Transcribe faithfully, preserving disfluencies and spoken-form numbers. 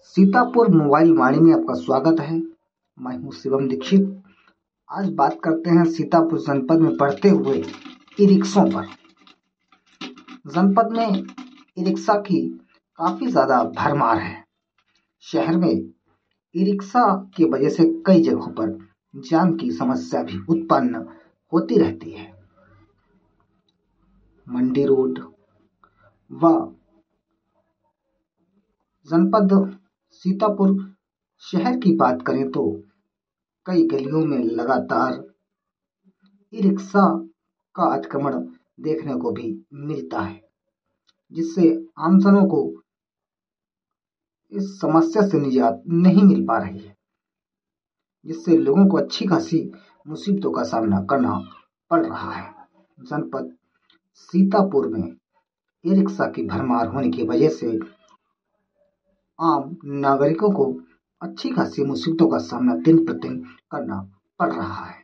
Sitapur mobile वाणी में आपका स्वागत है। मैं हूं शिवम दीक्षित। आज बात करते हैं सीतापुर जनपद में बढ़ते हुए ई रिक्शों पर। जनपद में ई रिक्शा की काफी ज्यादा भरमार है। शहर में ई रिक्शा की वजह से कई जगहों पर जाम की समस्या भी उत्पन्न होती रहती है। मंडी रोड व जनपद सीतापुर शहर की बात करें तो कई गलियों में लगातार ई रिक्शा का अतिक्रमण देखने को भी मिलता है, जिससे आमजनों को इस समस्या से निजात नहीं मिल पा रही है, जिससे लोगों को अच्छी खासी मुसीबतों का सामना करना पड़ रहा है। जनपद सीतापुर में ई रिक्शा की भरमार होने की वजह से आम नागरिकों को अच्छी खासी मुसीबतों का सामना दिन प्रतिदिन करना पड़ रहा है।